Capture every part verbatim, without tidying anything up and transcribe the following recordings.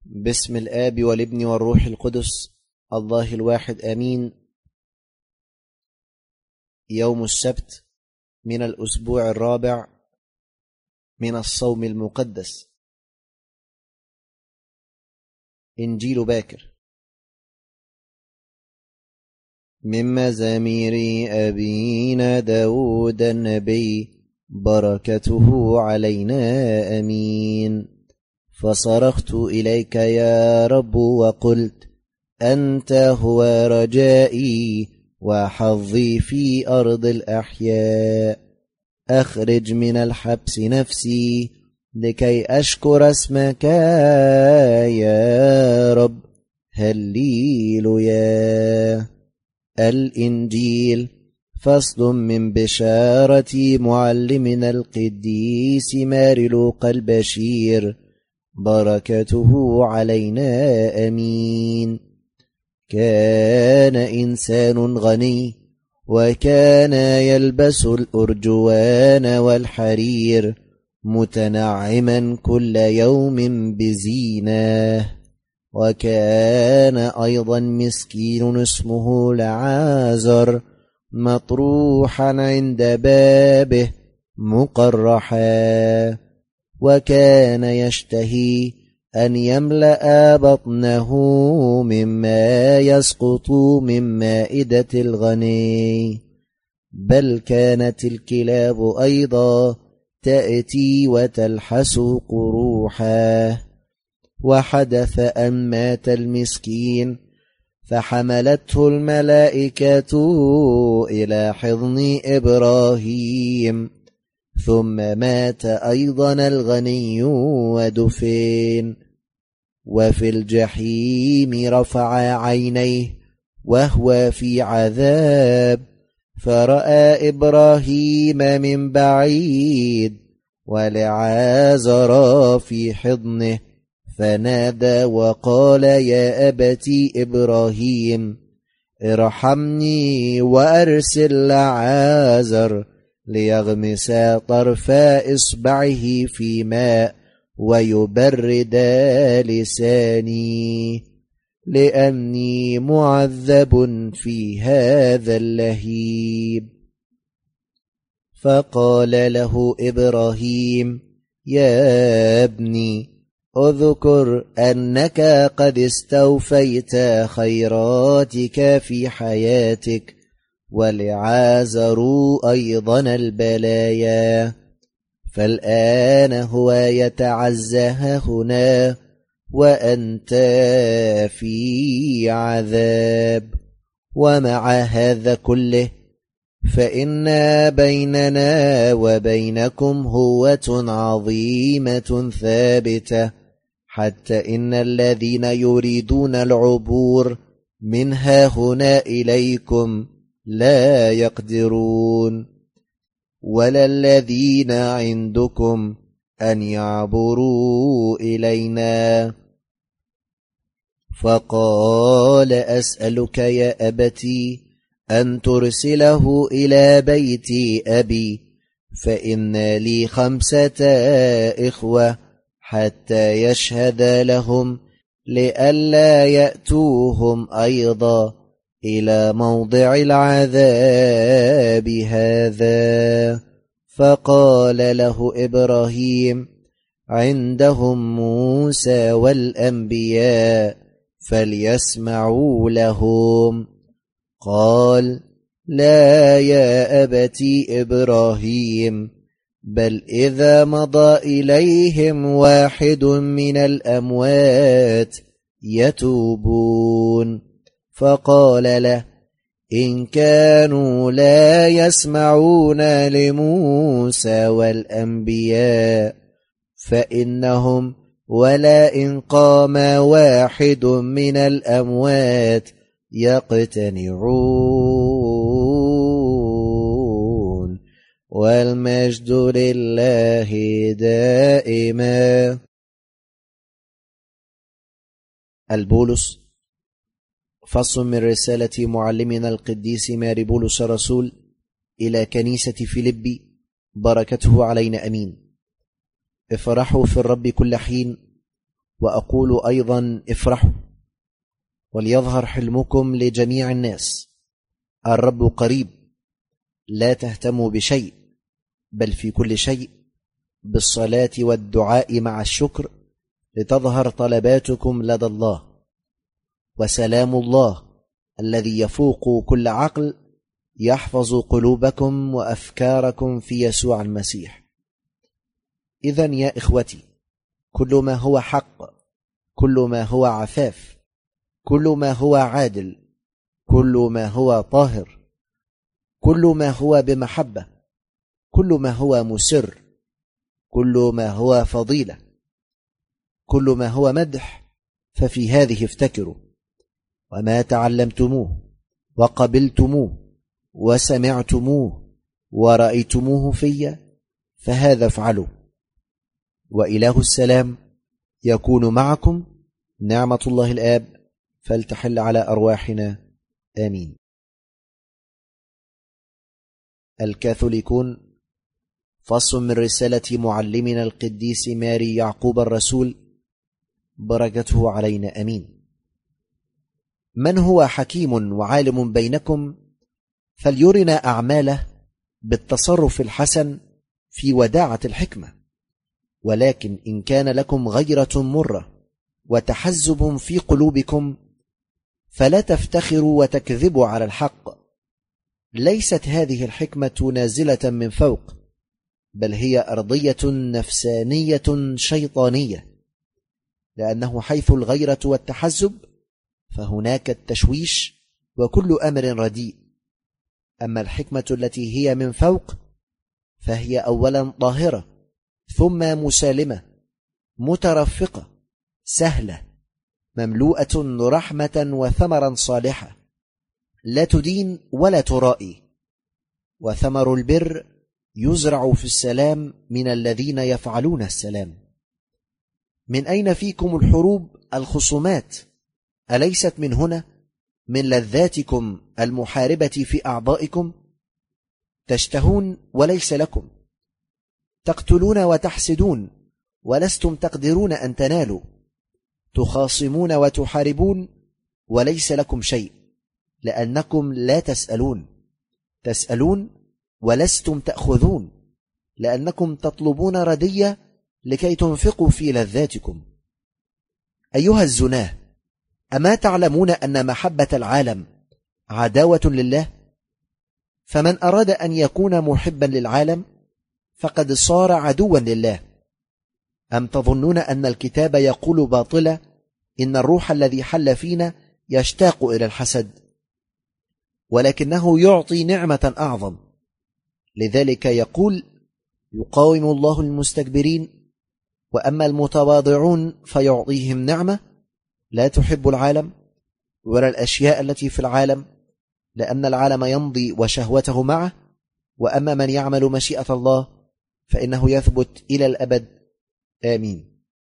باسم الآب والابن والروح القدس الله الواحد آمين. يوم السبت من الأسبوع الرابع من الصوم المقدس. إنجيل باكر. من مزامير أبينا داود النبي بركته علينا أمين. فصرخت إليك يا رب وقلت أنت هو رجائي وحظي في أرض الأحياء. أخرج من الحبس نفسي لكي أشكر اسمك يا رب. هللويا. الإنجيل فصل من بشارة معلمنا القديس ماري لوقا البشير بركته علينا أمين. كان إنسان غني وكان يلبس الأرجوان والحرير متنعما كل يوم بزينة. وكان أيضا مسكين اسمه لعازر مطروحا عند بابه مقرحا. وكان يشتهي أن يملأ بطنه مما يسقط من مائدة الغني، بل كانت الكلاب أيضا تأتي وتلحس قروحا. وحدث أن مات المسكين فحملته الملائكة إلى حضن إبراهيم. ثم مات أيضا الغني ودفن. وفي الجحيم رفع عينيه وهو في عذاب، فرأى إبراهيم من بعيد ولعازر في حضنه، فنادى وقال يا أبتي إبراهيم ارحمني وأرسل لعازر ليغمس طرف إصبعه في ماء ويبرد لساني، لأني معذب في هذا اللهيب. فقال له إبراهيم يا ابني اذكر أنك قد استوفيت خيراتك في حياتك، ولعازر أيضا البلايا، فالآن هو يتعزى هنا وأنت في عذاب. ومع هذا كله فإن بيننا وبينكم هوة عظيمة ثابتة، حتى إن الذين يريدون العبور منها هنا إليكم لا يقدرون، ولا الذين عندكم أن يعبروا إلينا. فقال أسألك يا أبتي أن ترسله إلى بيت أبي، فإن لي خمسة إخوة، حتى يشهد لهم لئلا يأتوهم أيضا إلى موضع العذاب هذا. فقال له إبراهيم عندهم موسى والأنبياء فليسمعوا لهم. قال لا يا أبتي إبراهيم، بل إذا مضى إليهم واحد من الأموات يتوبون. فقال له إن كانوا لا يسمعون لموسى والأنبياء فإنهم ولا إن قام واحد من الأموات يقتنعون. والمجد لله دائما. البولس فصل من رسالة معلمنا القديس ماري بولس الرسول إلى كنيسة فيلبي بركته علينا أمين. افرحوا في الرب كل حين، وأقول أيضا افرحوا، وليظهر حلمكم لجميع الناس. الرب قريب، لا تهتموا بشيء، بل في كل شيء بالصلاة والدعاء مع الشكر لتظهر طلباتكم لدى الله، وسلام الله الذي يفوق كل عقل يحفظ قلوبكم وأفكاركم في يسوع المسيح. إذن يا إخوتي، كل ما هو حق، كل ما هو عفاف، كل ما هو عادل، كل ما هو طاهر، كل ما هو بمحبة، كل ما هو مسر، كل ما هو فضيلة، كل ما هو مدح، ففي هذه افتكروا. وما تعلمتموه وقبلتموه وسمعتموه ورأيتموه في فهذا افعلوا، وإله السلام يكون معكم. نعمة الله الآب فلتحل على أرواحنا، آمين. الكاثوليكون، فصل من رسالة معلمنا القديس ماري يعقوب الرسول، بركته علينا، آمين. من هو حكيم وعالم بينكم فليرنا أعماله بالتصرف الحسن في وداعة الحكمة. ولكن إن كان لكم غيرة مرة وتحزب في قلوبكم فلا تفتخروا وتكذبوا على الحق. ليست هذه الحكمة نازلة من فوق، بل هي أرضية نفسانية شيطانية، لأنه حيث الغيرة والتحزب فهناك التشويش وكل أمر رديء. أما الحكمة التي هي من فوق فهي أولا طاهرة، ثم مسالمة، مترفقة، سهلة، مملوءة رحمة وثمرا صالحة، لا تدين ولا ترائي. وثمر البر يزرع في السلام من الذين يفعلون السلام. من أين فيكم الحروب الخصومات؟ أليست من هنا، من لذاتكم المحاربة في أعضائكم؟ تشتهون وليس لكم، تقتلون وتحسدون ولستم تقدرون أن تنالوا، تخاصمون وتحاربون وليس لكم شيء، لأنكم لا تسألون، تسألون ولستم تأخذون، لأنكم تطلبون ردية لكي تنفقوا في لذاتكم. أيها الزناه، أما تعلمون أن محبة العالم عداوة لله؟ فمن أراد أن يكون محبا للعالم فقد صار عدوا لله. أم تظنون أن الكتاب يقول باطلا إن الروح الذي حل فينا يشتاق إلى الحسد؟ ولكنه يعطي نعمة أعظم. لذلك يقول: يقاوم الله المستكبرين، وأما المتواضعون فيعطيهم نعمة. لا تحب العالم ولا الأشياء التي في العالم، لأن العالم يمضي وشهوته معه، وأما من يعمل مشيئة الله فإنه يثبت إلى الأبد، آمين.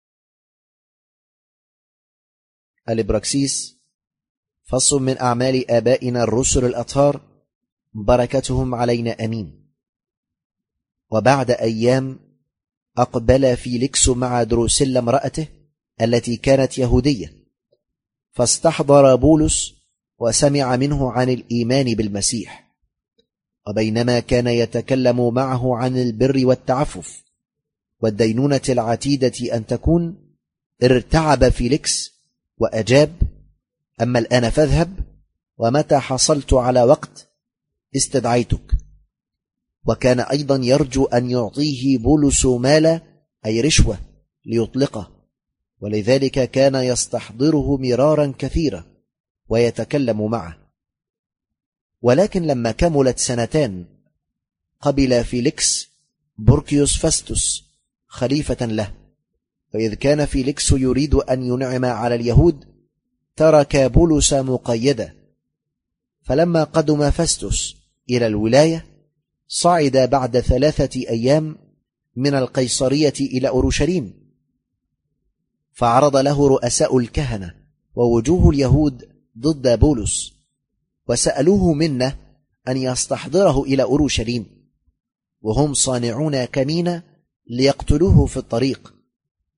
الإبراكسيس، فصل من أعمال آبائنا الرسل الأطهار، بركتهم علينا، آمين. وبعد أيام أقبل فيليكس مع دروسيلا امرأته التي كانت يهودية، فاستحضر بولس وسمع منه عن الإيمان بالمسيح. وبينما كان يتكلم معه عن البر والتعفف والدينونة العتيدة أن تكون، ارتعب فيليكس وأجاب: أما الآن فاذهب، ومتى حصلت على وقت استدعيتك. وكان أيضا يرجو أن يعطيه بولس مالا، أي رشوة، ليطلقه، ولذلك كان يستحضره مرارا كثيرا ويتكلم معه. ولكن لما كملت سنتان قبل فيليكس بوركيوس فاستوس خليفة له. فإذ كان فيليكس يريد أن ينعم على اليهود ترك بولس مقيدا. فلما قدم فاستوس إلى الولاية صعد بعد ثلاثة أيام من القيصرية إلى أورشليم، فعرض له رؤساء الكهنة ووجوه اليهود ضد بولس، وسألوه منه أن يستحضره إلى أورشليم، وهم صانعون كمين ليقتلوه في الطريق.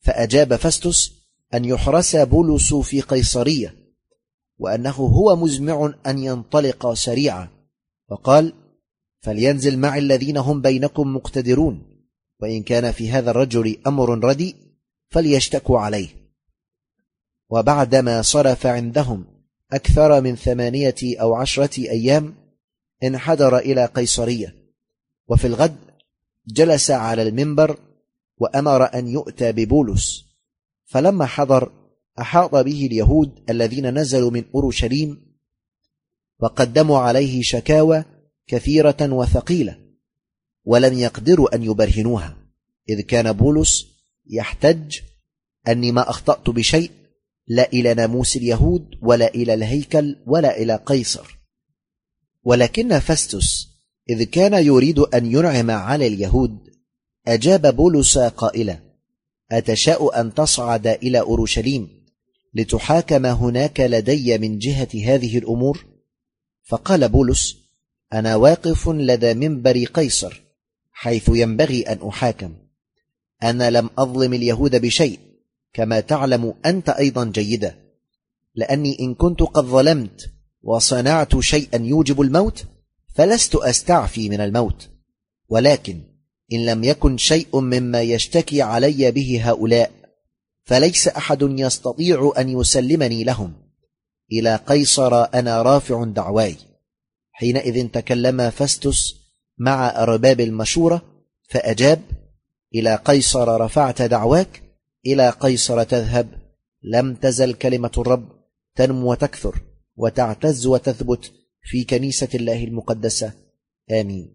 فأجاب فاستوس أن يحرس بولس في قيصرية، وأنه هو مزمع أن ينطلق سريعا، وقال: فلينزل معي الذين هم بينكم مقتدرون، وإن كان في هذا الرجل أمر رديء فليشتكوا عليه. وبعدما صرف عندهم أكثر من ثمانية أو عشرة أيام انحدر إلى قيصرية، وفي الغد جلس على المنبر وأمر أن يؤتى ببولس. فلما حضر أحاط به اليهود الذين نزلوا من أورشليم، وقدموا عليه شكاوى كثيرة وثقيلة، ولم يقدروا أن يبرهنوها، إذ كان بولس يحتج أني ما أخطأت بشيء، لا إلى ناموس اليهود ولا إلى الهيكل ولا إلى قيصر. ولكن فاستوس إذ كان يريد أن ينعم على اليهود أجاب بولس قائلا: أتشاء أن تصعد إلى أورشليم لتحاكم هناك لدي من جهة هذه الأمور؟ فقال بولس: أنا واقف لدى منبر قيصر حيث ينبغي أن أحاكم. أنا لم أظلم اليهود بشيء، كما تعلم أنت أيضا جيدا، لأني إن كنت قد ظلمت وصنعت شيئا يوجب الموت فلست أستعفي من الموت، ولكن إن لم يكن شيء مما يشتكي علي به هؤلاء فليس أحد يستطيع أن يسلمني لهم. إلى قيصر أنا رافع دعواي. حينئذ تكلم فاستوس مع أرباب المشورة فأجاب: إلى قيصر رفعت دعواك، إلى قيصر تذهب. لم تزل كلمة الرب تنمو وتكثر وتعتز وتثبت في كنيسة الله المقدسة. آمين.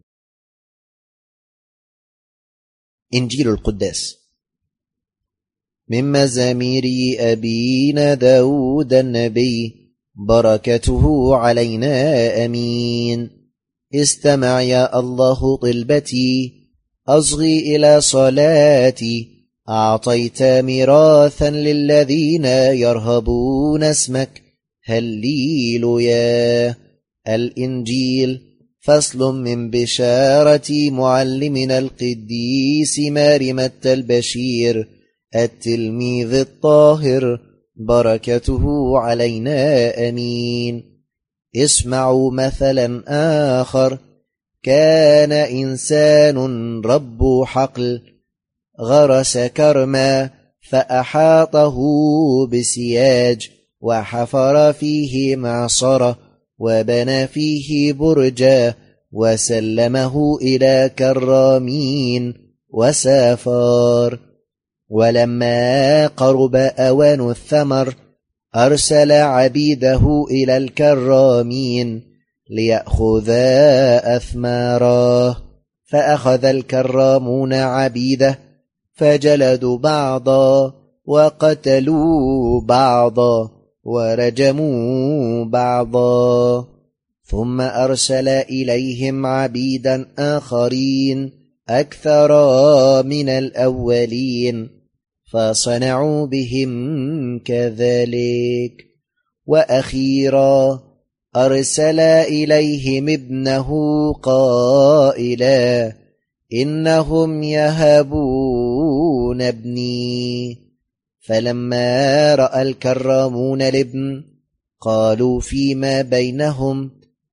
إنجيل القداس. من مزامير أبينا داود النبي، بركته علينا آمين. استمع يا الله طلبتي، أصغي إلى صلاتي. أعطيت ميراثا للذين يرهبون اسمك، هللويا. الإنجيل فصل من بشارة معلمنا القديس مريمة البشير التلميذ الطاهر، بركته علينا آمين. اسمعوا مثلا آخر. كان إنسان رب حقل، غرس كرما فأحاطه بسياج، وحفر فيه معصرة، وبنى فيه برجا، وسلمه إلى كرامين وسافار. ولما قرب أوان الثمر أرسل عبيده إلى الكرامين ليأخذا أثماره. فأخذ الكرامون عبيده فجلدوا بعضا، وقتلوا بعضا، ورجموا بعضا. ثم أرسل إليهم عبيدا آخرين أكثر من الأولين، فصنعوا بهم كذلك. وأخيرا أرسل إليهم ابنه قائلا: إنهم يهبون ابني. فلما رأى الكرامون الابن قالوا فيما بينهم: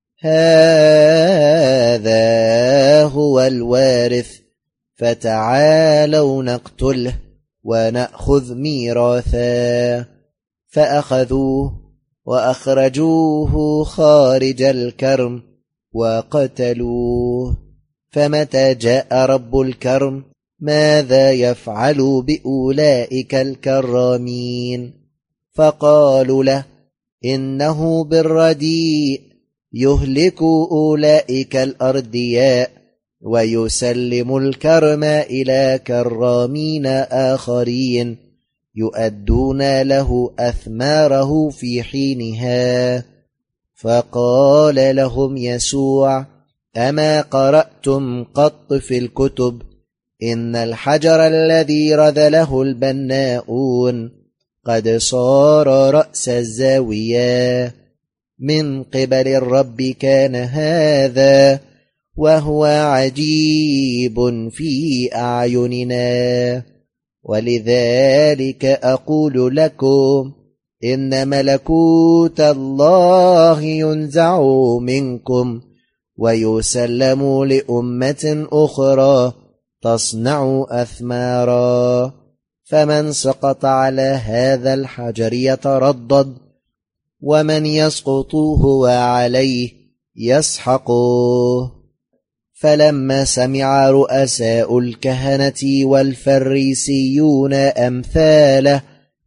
هذا هو الوارث، فتعالوا نقتله ونأخذ ميراثا. فأخذوه وأخرجوه خارج الكرم وقتلوه. فمتى جاء رب الكرم ماذا يفعل بأولئك الكرامين؟ فقالوا له: إنه بالرديء يهلك أولئك الأردياء، ويسلم الكرم إلى كرامين آخرين يؤدون له أثماره في حينها. فقال لهم يسوع: أما قرأتم قط في الكتب إن الحجر الذي رذله البناؤون قد صار رأس الزاوية؟ من قبل الرب كان هذا، وهو عجيب في أعيننا. ولذلك أقول لكم إن ملكوت الله ينزع منكم ويسلم لأمة أخرى تصنع أثمارا، فمن سقط على هذا الحجر يتردد، ومن يسقط هو عليه يسحقه. فلما سمع رؤساء الكهنة والفريسيون أمثاله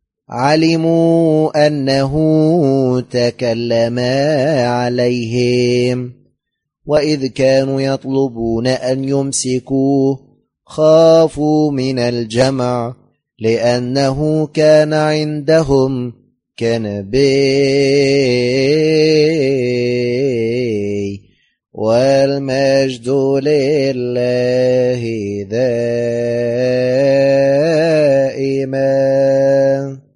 علموا أنه تكلم عليهم، وإذ كانوا يطلبون أن يمسكوه خافوا من الجمع، لأنه كان عندهم كنبي. والمجد لله دائما.